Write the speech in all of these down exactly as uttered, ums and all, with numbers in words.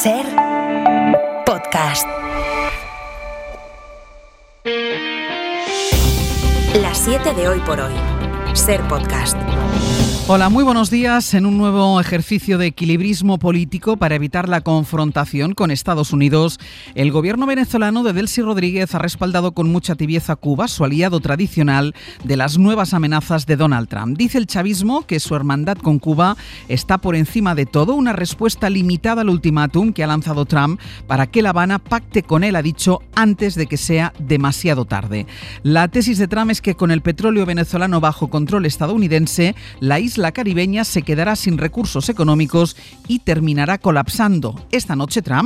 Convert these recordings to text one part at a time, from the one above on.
Ser Podcast. Las siete de hoy por hoy. Ser Podcast. Hola, muy buenos días. En un nuevo ejercicio de equilibrismo político para evitar la confrontación con Estados Unidos, el gobierno venezolano de Delcy Rodríguez ha respaldado con mucha tibieza a Cuba, su aliado tradicional de las nuevas amenazas de Donald Trump. Dice el chavismo que su hermandad con Cuba está por encima de todo, una respuesta limitada al ultimátum que ha lanzado Trump para que La Habana pacte con él, ha dicho, antes de que sea demasiado tarde. La tesis de Trump es que con el petróleo venezolano bajo control estadounidense, la isla La caribeña se quedará sin recursos económicos y terminará colapsando. Esta noche Trump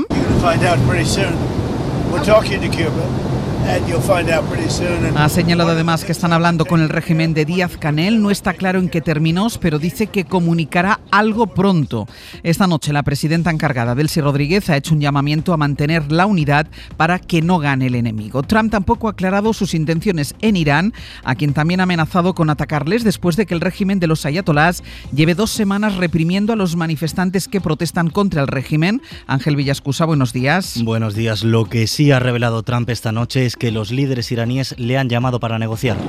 ha señalado además que están hablando con el régimen de Díaz-Canel. No está claro en qué términos, pero dice que comunicará algo pronto. Esta noche la presidenta encargada, Delcy Rodríguez, ha hecho un llamamiento a mantener la unidad para que no gane el enemigo. Trump tampoco ha aclarado sus intenciones en Irán, a quien también ha amenazado con atacarles después de que el régimen de los ayatolás lleve dos semanas reprimiendo a los manifestantes que protestan contra el régimen. Ángel Villascusa, buenos días. Buenos días. Lo que sí ha revelado Trump esta noche es que los líderes iraníes le han llamado para negociar.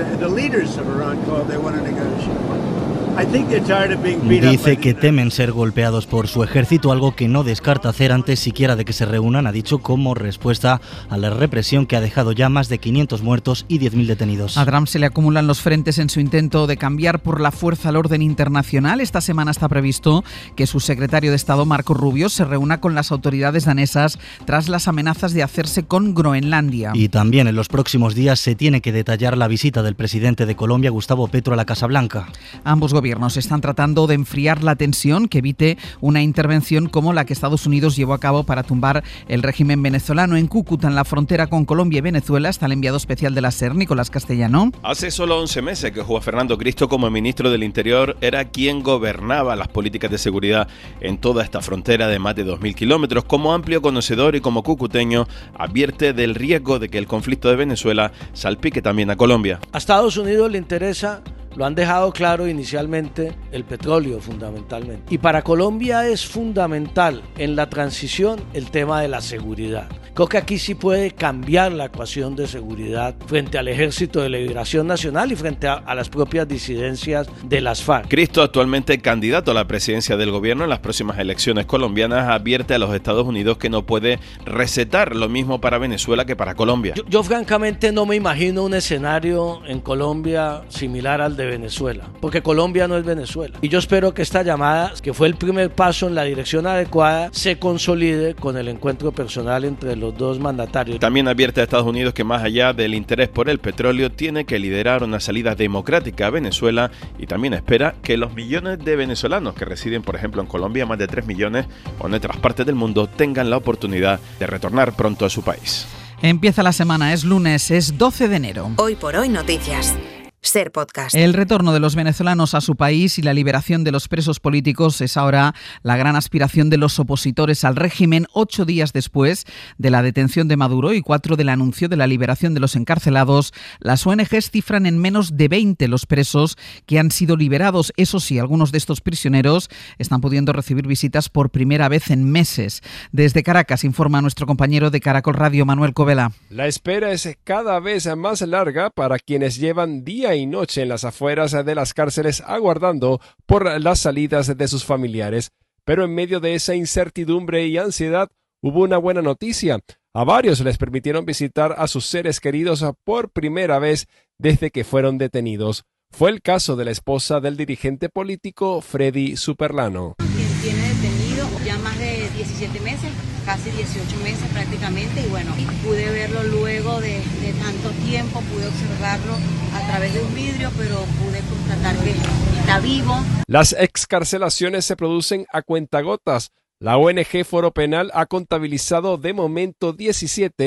Dice que temen ser golpeados por su ejército, algo que no descarta hacer antes siquiera de que se reúnan, ha dicho, como respuesta a la represión que ha dejado ya más de quinientos muertos y diez mil detenidos. A Trump se le acumulan los frentes en su intento de cambiar por la fuerza el orden internacional. Esta semana está previsto que su secretario de Estado, Marco Rubio, se reúna con las autoridades danesas tras las amenazas de hacerse con Groenlandia. Y también en los próximos días se tiene que detallar la visita del presidente de Colombia, Gustavo Petro, a la Casa Blanca. Ambos gobiernos están tratando de enfriar la tensión que evite una intervención como la que Estados Unidos llevó a cabo para tumbar el régimen venezolano. En Cúcuta, en la frontera con Colombia y Venezuela, está el enviado especial de la SER, Nicolás Castellano. Hace solo once meses que Juan Fernando Cristo, como ministro del Interior, era quien gobernaba las políticas de seguridad en toda esta frontera de más de dos mil kilómetros. Como amplio conocedor y como cucuteño, advierte del riesgo de que el conflicto de Venezuela salpique también a Colombia. A Estados Unidos le interesa, lo han dejado claro inicialmente, el petróleo fundamentalmente. Y para Colombia es fundamental en la transición el tema de la seguridad. Creo que aquí sí puede cambiar la ecuación de seguridad frente al Ejército de Liberación Nacional y frente a, a las propias disidencias de las FARC. Cristo, actualmente candidato a la presidencia del gobierno en las próximas elecciones colombianas, advierte a los Estados Unidos que no puede recetar lo mismo para Venezuela que para Colombia. Yo, yo francamente no me imagino un escenario en Colombia similar al de Venezuela, porque Colombia no es Venezuela. Y yo espero que esta llamada, que fue el primer paso en la dirección adecuada, se consolide con el encuentro personal entre los dos mandatarios. También advierte a Estados Unidos que más allá del interés por el petróleo, tiene que liderar una salida democrática a Venezuela, y también espera que los millones de venezolanos que residen, por ejemplo, en Colombia, más de tres millones, o en otras partes del mundo, tengan la oportunidad de retornar pronto a su país. Empieza la semana, es lunes, es doce de enero. Hoy por hoy noticias. Ser Podcast. El retorno de los venezolanos a su país y la liberación de los presos políticos es ahora la gran aspiración de los opositores al régimen, ocho días después de la detención de Maduro y cuatro del anuncio de la liberación de los encarcelados. Las O N Ges cifran en menos de veinte los presos que han sido liberados. Eso sí, algunos de estos prisioneros están pudiendo recibir visitas por primera vez en meses. Desde Caracas informa nuestro compañero de Caracol Radio, Manuel Covela. La espera es cada vez más larga para quienes llevan día y noche en las afueras de las cárceles aguardando por las salidas de sus familiares. Pero en medio de esa incertidumbre y ansiedad hubo una buena noticia. A varios les permitieron visitar a sus seres queridos por primera vez desde que fueron detenidos. Fue el caso de la esposa del dirigente político Freddy Superlano. Tiene detenido ya más de diecisiete meses, casi dieciocho meses prácticamente, y bueno, pude verlo luego de, de tanto tiempo, pude observarlo a través de un vidrio, pero pude constatar que está vivo. Las excarcelaciones se producen a cuentagotas. La O N G Foro Penal ha contabilizado de momento diecisiete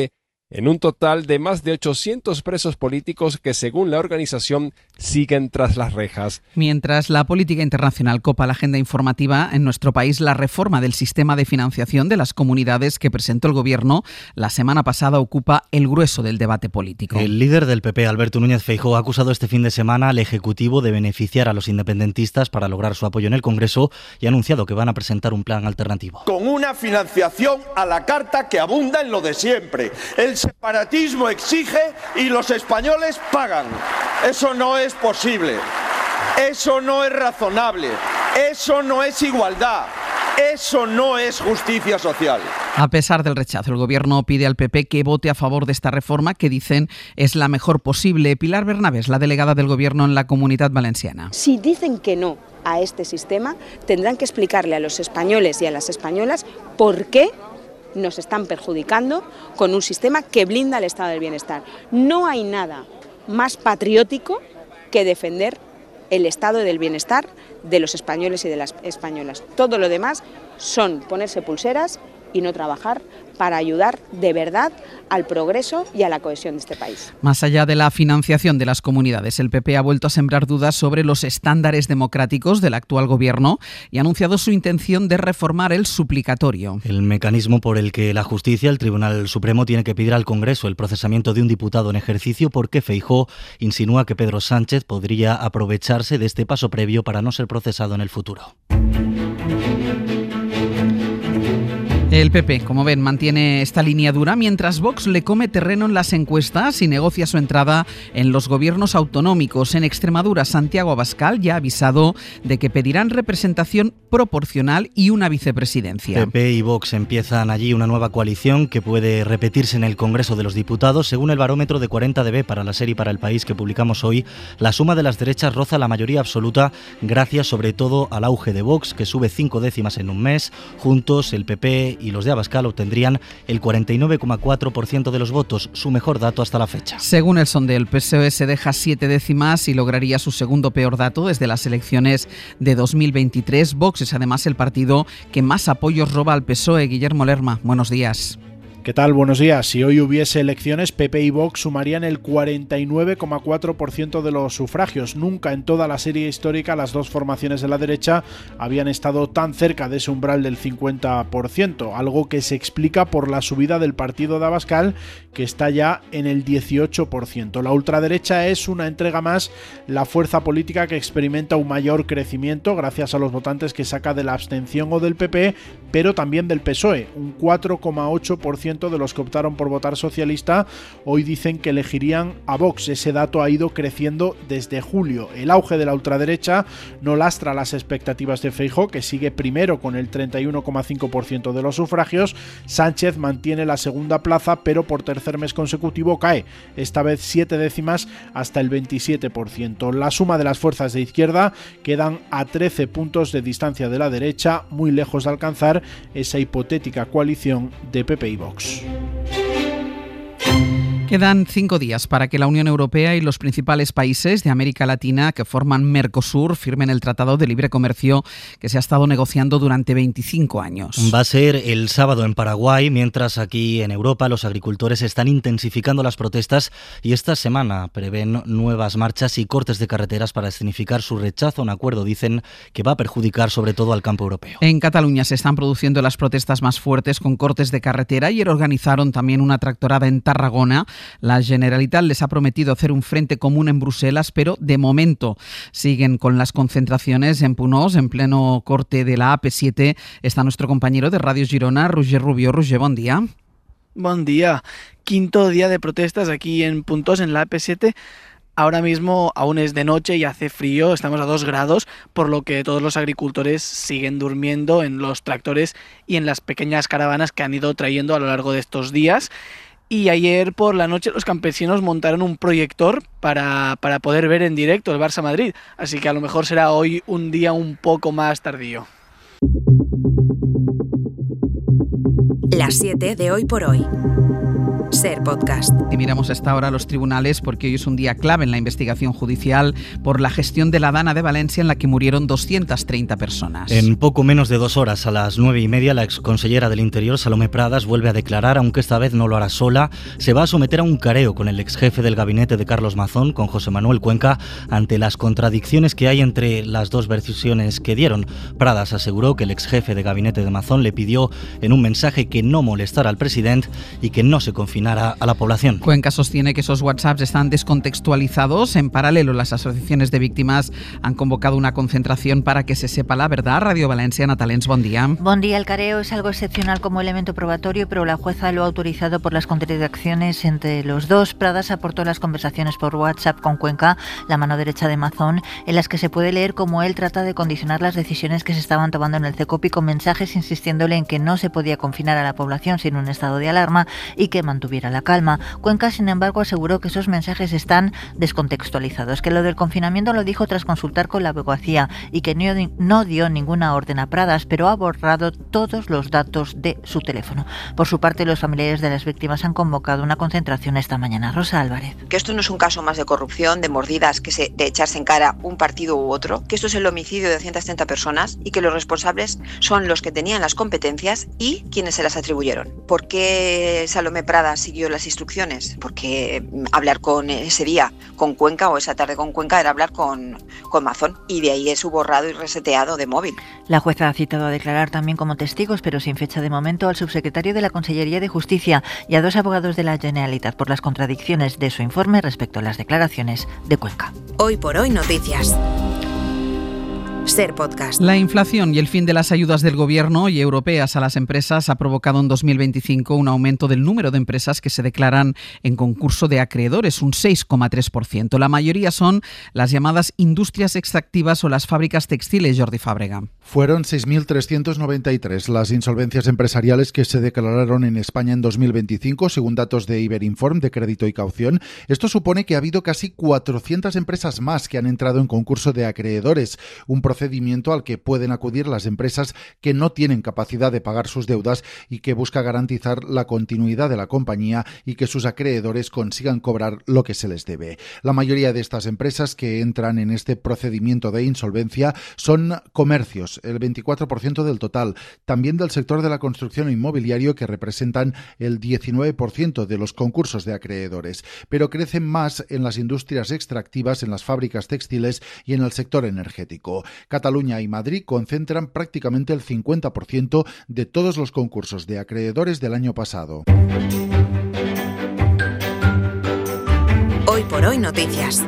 en un total de más de ochocientos presos políticos que, según la organización, siguen tras las rejas. Mientras la política internacional copa la agenda informativa, en nuestro país la reforma del sistema de financiación de las comunidades que presentó el Gobierno la semana pasada ocupa el grueso del debate político. El líder del P P, Alberto Núñez Feijóo, ha acusado este fin de semana al Ejecutivo de beneficiar a los independentistas para lograr su apoyo en el Congreso y ha anunciado que van a presentar un plan alternativo. Con una financiación a la carta que abunda en lo de siempre. El separatismo exige y los españoles pagan. Eso no es posible. Eso no es razonable. Eso no es igualdad. Eso no es justicia social. A pesar del rechazo, el Gobierno pide al P P que vote a favor de esta reforma que dicen es la mejor posible. Pilar Bernabés, la delegada del Gobierno en la Comunidad Valenciana. Si dicen que no a este sistema, tendrán que explicarle a los españoles y a las españolas por qué nos están perjudicando con un sistema que blinda el estado del bienestar. No hay nada más patriótico que defender el estado del bienestar de los españoles y de las españolas. Todo lo demás son ponerse pulseras y no trabajar para ayudar de verdad al progreso y a la cohesión de este país. Más allá de la financiación de las comunidades, el P P ha vuelto a sembrar dudas sobre los estándares democráticos del actual Gobierno y ha anunciado su intención de reformar el suplicatorio. El mecanismo por el que la justicia, el Tribunal Supremo, tiene que pedir al Congreso el procesamiento de un diputado en ejercicio porque Feijóo insinúa que Pedro Sánchez podría aprovecharse de este paso previo para no ser procesado en el futuro. El P P, como ven, mantiene esta línea dura mientras Vox le come terreno en las encuestas y negocia su entrada en los gobiernos autonómicos. En Extremadura, Santiago Abascal ya ha avisado de que pedirán representación proporcional y una vicepresidencia. P P y Vox empiezan allí una nueva coalición que puede repetirse en el Congreso de los Diputados. Según el barómetro de cuarenta D B para la serie Para el País que publicamos hoy, la suma de las derechas roza la mayoría absoluta gracias sobre todo al auge de Vox, que sube cinco décimas en un mes. Juntos, el P P y los de Abascal obtendrían el cuarenta y nueve coma cuatro por ciento de los votos, su mejor dato hasta la fecha. Según el sondeo, el P S O E se deja siete décimas y lograría su segundo peor dato desde las elecciones de dos mil veintitrés. Vox es además el partido que más apoyos roba al P S O E. Guillermo Lerma, buenos días. ¿Qué tal? Buenos días. Si hoy hubiese elecciones, P P y Vox sumarían el cuarenta y nueve coma cuatro por ciento de los sufragios. Nunca en toda la serie histórica las dos formaciones de la derecha habían estado tan cerca de ese umbral del cincuenta por ciento, algo que se explica por la subida del partido de Abascal, que está ya en el dieciocho por ciento. La ultraderecha es una entrega más la fuerza política que experimenta un mayor crecimiento gracias a los votantes que saca de la abstención o del P P, pero también del P S O E, un cuatro coma ocho por ciento de los que optaron por votar socialista hoy dicen que elegirían a Vox. Ese dato ha ido creciendo desde julio. El auge de la ultraderecha no lastra las expectativas de Feijóo, que sigue primero con el treinta y uno coma cinco por ciento de los sufragios. Sánchez mantiene la segunda plaza, pero por tercer mes consecutivo cae, esta vez siete décimas hasta el veintisiete por ciento. La suma de las fuerzas de izquierda quedan a trece puntos de distancia de la derecha, muy lejos de alcanzar esa hipotética coalición de P P y Vox. Quedan cinco días para que la Unión Europea y los principales países de América Latina que forman Mercosur firmen el Tratado de Libre Comercio que se ha estado negociando durante veinticinco años. Va a ser el sábado en Paraguay, mientras aquí en Europa los agricultores están intensificando las protestas y esta semana prevén nuevas marchas y cortes de carreteras para escenificar su rechazo a un acuerdo, dicen, que va a perjudicar sobre todo al campo europeo. En Cataluña se están produciendo las protestas más fuertes con cortes de carretera. Ayer organizaron también una tractorada en Tarragona. La Generalitat les ha prometido hacer un frente común en Bruselas, pero de momento siguen con las concentraciones en Punós, en pleno corte de la A P siete. Está nuestro compañero de Radio Girona, Roger Rubio. Roger, buen día. Buen día. Quinto día de protestas aquí en Puntos, en la A P siete. Ahora mismo aún es de noche y hace frío, estamos a dos grados, por lo que todos los agricultores siguen durmiendo en los tractores y en las pequeñas caravanas que han ido trayendo a lo largo de estos días. Y ayer por la noche los campesinos montaron un proyector para, para poder ver en directo el Barça Madrid. Así que a lo mejor será hoy un día un poco más tardío. Las siete de Hoy por Hoy. Ser Podcast. Y miramos hasta ahora los tribunales porque hoy es un día clave en la investigación judicial por la gestión de la Dana de Valencia en la que murieron doscientas treinta personas. En poco menos de dos horas, a las nueve y media, la exconsellera del Interior, Salomé Pradas, vuelve a declarar, aunque esta vez no lo hará sola. Se va a someter a un careo con el exjefe del gabinete de Carlos Mazón, con José Manuel Cuenca, ante las contradicciones que hay entre las dos versiones que dieron. Pradas aseguró que el exjefe de gabinete de Mazón le pidió en un mensaje que no molestara al presidente y que no se confinara a la población. Cuenca sostiene que esos WhatsApps están descontextualizados. En paralelo, las asociaciones de víctimas han convocado una concentración para que se sepa la verdad. Radio Valencia, Natalens, buen día. Buen día. El careo es algo excepcional como elemento probatorio, pero la jueza lo ha autorizado por las contradicciones entre los dos. Pradas aportó las conversaciones por WhatsApp con Cuenca, la mano derecha de Mazón, en las que se puede leer cómo él trata de condicionar las decisiones que se estaban tomando en el CECOPI con mensajes insistiéndole en que no se podía confinar a la población sin un estado de alarma y que mantuviera la calma. Cuenca, sin embargo, aseguró que esos mensajes están descontextualizados, que lo del confinamiento lo dijo tras consultar con la abogacía y que no dio ninguna orden a Pradas, pero ha borrado todos los datos de su teléfono. Por su parte, los familiares de las víctimas han convocado una concentración esta mañana. Rosa Álvarez. Que esto no es un caso más de corrupción, de mordidas, que se, de echarse en cara un partido u otro, que esto es el homicidio de doscientas treinta personas y que los responsables son los que tenían las competencias y quienes se las atribuyeron. ¿Por qué Salomé Pradas siguió las instrucciones? Porque hablar con ese día con Cuenca o esa tarde con Cuenca era hablar con, con Mazón, y de ahí es su borrado y reseteado de móvil. La jueza ha citado a declarar también como testigos, pero sin fecha de momento, al subsecretario de la Consellería de Justicia y a dos abogados de la Generalitat por las contradicciones de su informe respecto a las declaraciones de Cuenca. Hoy por hoy, noticias. Ser Podcast. La inflación y el fin de las ayudas del gobierno y europeas a las empresas ha provocado en dos mil veinticinco un aumento del número de empresas que se declaran en concurso de acreedores, un seis coma tres por ciento. La mayoría son las llamadas industrias extractivas o las fábricas textiles. Jordi Fábrega. Fueron seis mil trescientas noventa y tres las insolvencias empresariales que se declararon en España en dos mil veinticinco, según datos de Iberinform de Crédito y Caución. Esto supone que ha habido casi cuatrocientas empresas más que han entrado en concurso de acreedores, un procedimiento al que pueden acudir las empresas que no tienen capacidad de pagar sus deudas y que busca garantizar la continuidad de la compañía y que sus acreedores consigan cobrar lo que se les debe. La mayoría de estas empresas que entran en este procedimiento de insolvencia son comercios, el veinticuatro por ciento del total, también del sector de la construcción e inmobiliario, que representan el diecinueve por ciento de los concursos de acreedores, pero crecen más en las industrias extractivas, en las fábricas textiles y en el sector energético. Cataluña y Madrid concentran prácticamente el cincuenta por ciento de todos los concursos de acreedores del año pasado. Hoy por hoy, noticias.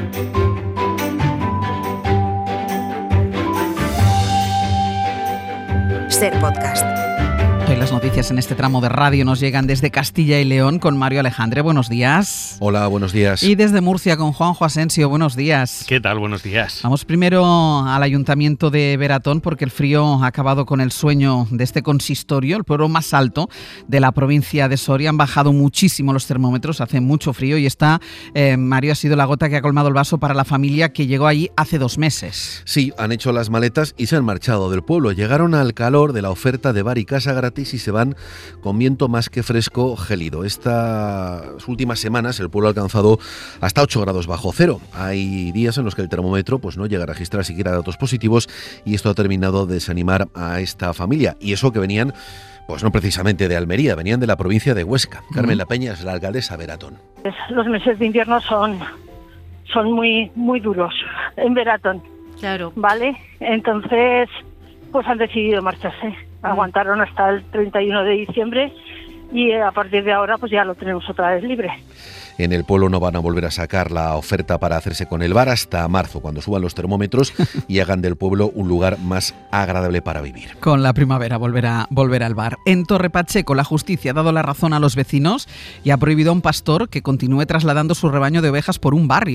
Ser Podcast. Hoy las noticias en este tramo de radio nos llegan desde Castilla y León con Mario Alejandre. Buenos días. Hola, buenos días. Y desde Murcia con Juanjo Asensio. Buenos días. ¿Qué tal? Buenos días. Vamos primero al Ayuntamiento de Beratón, porque el frío ha acabado con el sueño de este consistorio, el pueblo más alto de la provincia de Soria. Han bajado muchísimo los termómetros, hace mucho frío y esta, eh, Mario, ha sido la gota que ha colmado el vaso para la familia que llegó allí hace dos meses. Sí, han hecho las maletas y se han marchado del pueblo. Llegaron al calor de la oferta de bar y casa gratis y se van con viento más que fresco, gélido. Estas últimas semanas el pueblo ha alcanzado hasta ocho grados bajo cero. Hay días en los que el termómetro pues, no llega a registrar siquiera datos positivos y esto ha terminado de desanimar a esta familia. Y eso que venían, pues no precisamente de Almería, venían de la provincia de Huesca. Uh-huh. Carmen La Peña es la alcaldesa de Beratón. Los meses de invierno son, son muy, muy duros en Beratón. Claro. ¿Vale? Entonces, pues han decidido marcharse. Aguantaron hasta el treinta y uno de diciembre y a partir de ahora pues ya lo tenemos otra vez libre. En el pueblo no van a volver a sacar la oferta para hacerse con el bar hasta marzo, cuando suban los termómetros y hagan del pueblo un lugar más agradable para vivir. Con la primavera volverá, volverá al bar. En Torre Pacheco, la justicia ha dado la razón a los vecinos y ha prohibido a un pastor que continúe trasladando su rebaño de ovejas por un barrio.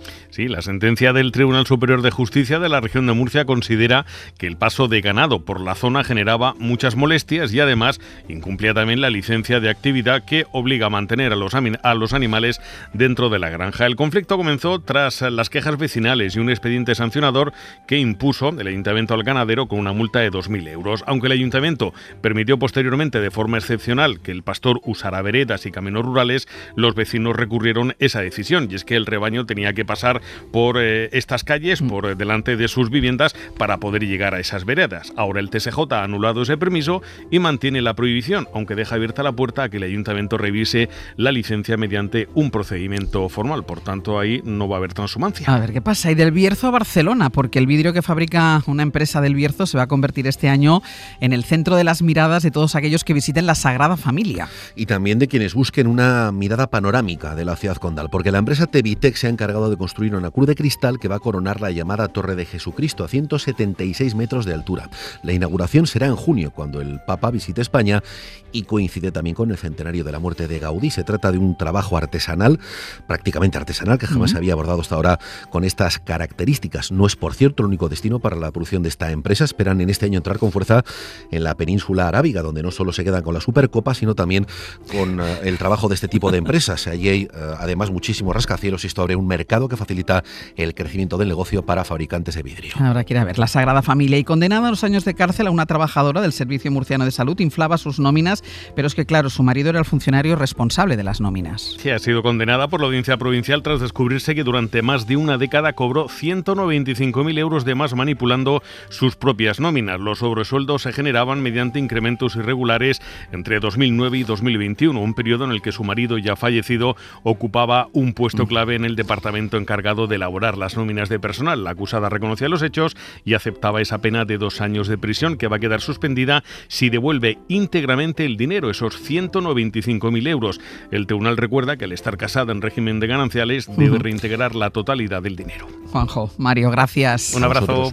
Sí, la sentencia del Tribunal Superior de Justicia de la región de Murcia considera que el paso de ganado por la zona generaba muchas molestias y además incumplía también la licencia de actividad que obliga a mantener a los, a los animales dentro de la granja. El conflicto comenzó tras las quejas vecinales y un expediente sancionador que impuso el ayuntamiento al ganadero con una multa de dos mil euros. Aunque el ayuntamiento permitió posteriormente de forma excepcional que el pastor usara veredas y caminos rurales, los vecinos recurrieron esa decisión, y es que el rebaño tenía que pasar por eh, estas calles, por eh, delante de sus viviendas para poder llegar a esas veredas. Ahora el T S J ha anulado ese permiso y mantiene la prohibición, aunque deja abierta la puerta a que el ayuntamiento revise la licencia mediante un procedimiento formal. Por tanto, ahí no va a haber transhumancia. A ver qué pasa. Y del Bierzo a Barcelona, porque el vidrio que fabrica una empresa del Bierzo se va a convertir este año en el centro de las miradas de todos aquellos que visiten la Sagrada Familia. Y también de quienes busquen una mirada panorámica de la ciudad condal, porque la empresa Tevitec se ha encargado de construir una cruz de cristal que va a coronar la llamada Torre de Jesucristo a ciento setenta y seis metros de altura. La inauguración será en junio, cuando el Papa visite España, y coincide también con el centenario de la muerte de Gaudí. Se trata de un trabajo artesanal, prácticamente artesanal, que jamás se había abordado hasta ahora con estas características. No es, por cierto, el único destino para la producción de esta empresa. Esperan en este año entrar con fuerza en la península arábiga, donde no solo se quedan con la Supercopa, sino también con uh, el trabajo de este tipo de empresas. Allí hay, uh, además, muchísimos rascacielos y esto abre un mercado que facilita el crecimiento del negocio para fabricantes de vidrio. Ahora quiere ver la Sagrada Familia. Y condenada a los años de cárcel a una trabajadora del Servicio Murciano de Salud, inflaba sus nóminas, pero es que, claro, su marido era el funcionario responsable de las nóminas. Sí, ha sido condenada por la Audiencia Provincial tras descubrirse que durante más de una década cobró ciento noventa y cinco mil euros de más manipulando sus propias nóminas. Los sobresueldos se generaban mediante incrementos irregulares entre dos mil nueve y dos mil veintiuno, un periodo en el que su marido, ya fallecido, ocupaba un puesto clave en el departamento encargado de elaborar las nóminas de personal. La acusada reconocía los hechos y aceptaba esa pena de dos años de prisión, que va a quedar suspendida si devuelve íntegramente el dinero, esos ciento noventa y cinco mil euros. El tribunal recuerda que al estar casada en régimen de gananciales debe reintegrar la totalidad del dinero. Juanjo, Mario, gracias. Un abrazo.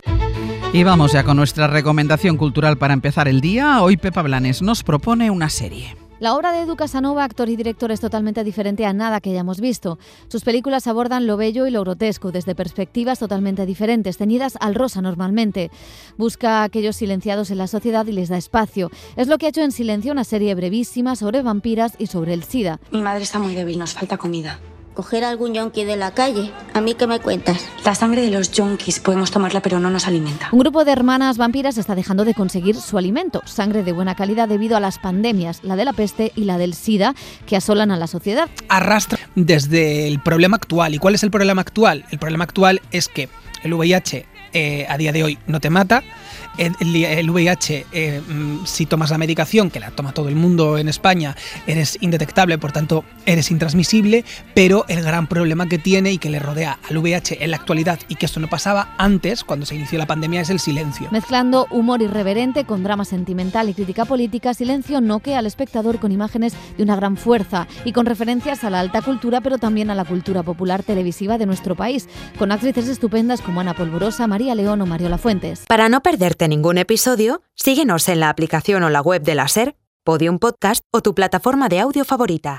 Y vamos ya con nuestra recomendación cultural para empezar el día. Hoy Pepa Blanes nos propone una serie. La obra de Edu Casanova, actor y director, es totalmente diferente a nada que hayamos visto. Sus películas abordan lo bello y lo grotesco desde perspectivas totalmente diferentes, teñidas al rosa normalmente. Busca a aquellos silenciados en la sociedad y les da espacio. Es lo que ha hecho En Silencio, una serie brevísima sobre vampiras y sobre el SIDA. Mi madre está muy débil, nos falta comida. ¿Coger a algún yonki de la calle? ¿A mí qué me cuentas? La sangre de los yonkis podemos tomarla, pero no nos alimenta. Un grupo de hermanas vampiras está dejando de conseguir su alimento, sangre de buena calidad debido a las pandemias, la de la peste y la del SIDA, que asolan a la sociedad. Arrastra desde el problema actual. ¿Y cuál es el problema actual? El problema actual es que el V I H eh, a día de hoy no te mata. El, el V I H, eh, si tomas la medicación, que la toma todo el mundo en España, eres indetectable, por tanto eres intransmisible, pero el gran problema que tiene y que le rodea al V I H en la actualidad, y que esto no pasaba antes, cuando se inició la pandemia, es el silencio. Mezclando humor irreverente con drama sentimental y crítica política, Silencio noquea al espectador con imágenes de una gran fuerza y con referencias a la alta cultura, pero también a la cultura popular televisiva de nuestro país, con actrices estupendas como Ana Polvorosa, María León o Mario Lafuentes. Para no perderte ningún episodio, síguenos en la aplicación o la web de la SER, Podium Podcast o tu plataforma de audio favorita.